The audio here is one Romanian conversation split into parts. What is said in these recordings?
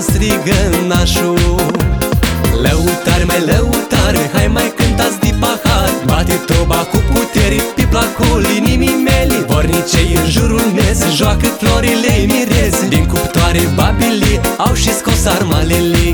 strigă nașul. Lăutari, mai lăutari, hai mai cântați de pahar, bate toba cu putere pe placul inimii mele. Vornicei în jurul mes joacă florile mirezi, din cuptoare babile au și scos armalele.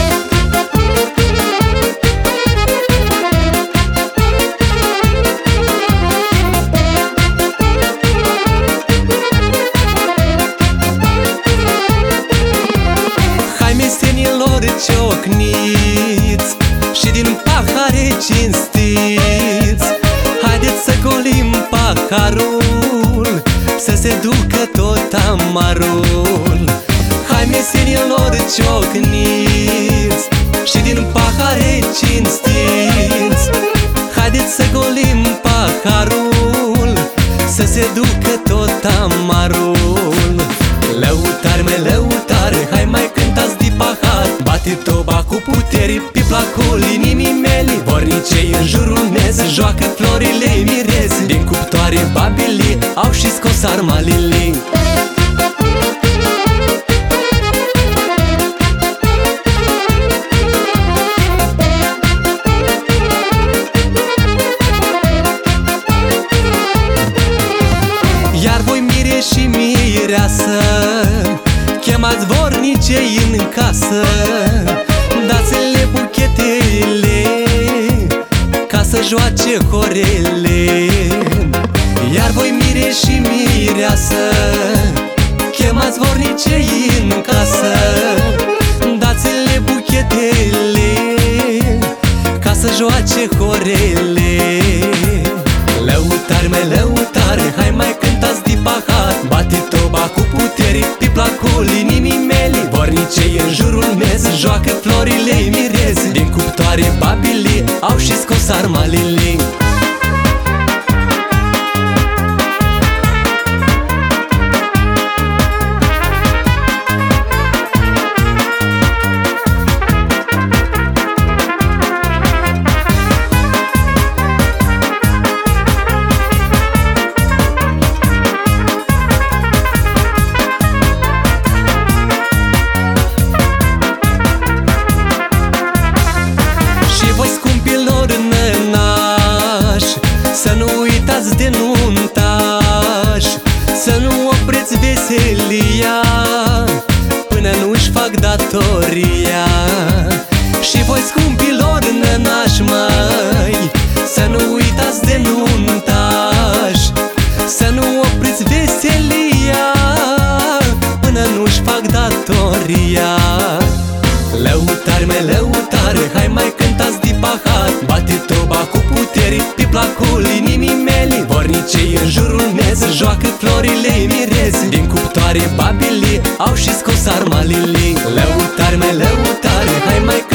Mesenilor ciocniți și din pahare cinstiți, haideți să golim paharul, să se ducă tot amarul. Hai mesenilor ciocniți și din pahare cinstiți, haideți să golim paharul, să se ducă tot amarul. Lăutari, mai lăutari, hai mai cântați de pahar, bate toba cu putere pe placul inimii mele. Vornicei în jurul mes joacă florile mirezi, din cuptoare babile au și scos armalele. Iar voi mire și mireasă, chemați vornicei în casă, dați-le buchetele ca să joace horele. Iar voi mire și mireasă, chemați vornicei în casă, dați-le buchetele ca să joace horele. Lăutari, mai lăutari, hai mai cântați de pahar, bate toba cu putere pe placul inimii mele. Vornicei în jurul mes joacă florile mirezi, din cuptoare babile au și scos armalele. Să nu uitați de nuntaș, să nu opreți veselia până nu-și fac datoria. Și voi scumpilor nănași măi, să nu uitați de nuntaș, să nu opreți veselia până nu-și fac datoria. Lăutari, mai lăutari, hai mai cântați de pahar, bate toba cu putere pe placul inimii mele. Vornicei în jurul mes joacă florile mirezi, din cuptoare babile au și scos armalele. Lăutari, mai lăutari, hai mai